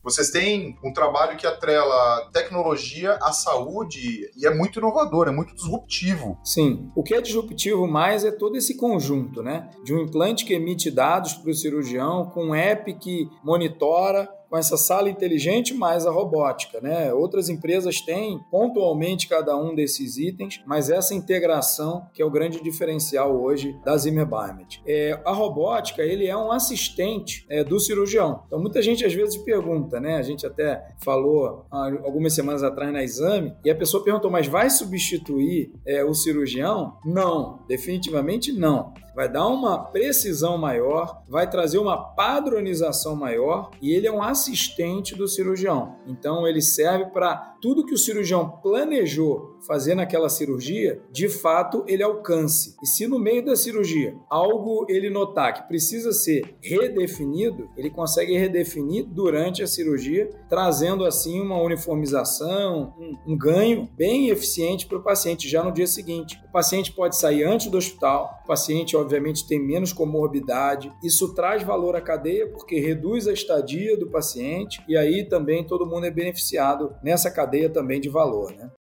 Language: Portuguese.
vocês têm um trabalho que atrela tecnologia à saúde e é muito inovador, é muito disruptivo. Sim, o que é disruptivo mais é todo esse conjunto, né? De um implante que emite dados para o cirurgião, com um app que monitora, com essa sala inteligente mais a robótica, né? Outras empresas têm pontualmente cada um desses itens, mas essa integração que é o grande diferencial hoje da Zimmer Biomet. A robótica, ele é um assistente do cirurgião. Então, muita gente às vezes pergunta, né? A gente até falou algumas semanas atrás na Exame, e a pessoa perguntou, mas vai substituir o cirurgião? Não, definitivamente não. Vai dar uma precisão maior, vai trazer uma padronização maior e ele é um assistente do cirurgião. Então, ele serve para tudo que o cirurgião planejou fazer naquela cirurgia, de fato, ele alcance. E se no meio da cirurgia algo ele notar que precisa ser redefinido, ele consegue redefinir durante a cirurgia, trazendo assim uma uniformização, um ganho bem eficiente para o paciente já no dia seguinte. O paciente pode sair antes do hospital, o paciente obviamente tem menos comorbidade, isso traz valor à cadeia porque reduz a estadia do paciente e aí também todo mundo é beneficiado nessa cadeia também de valor, né?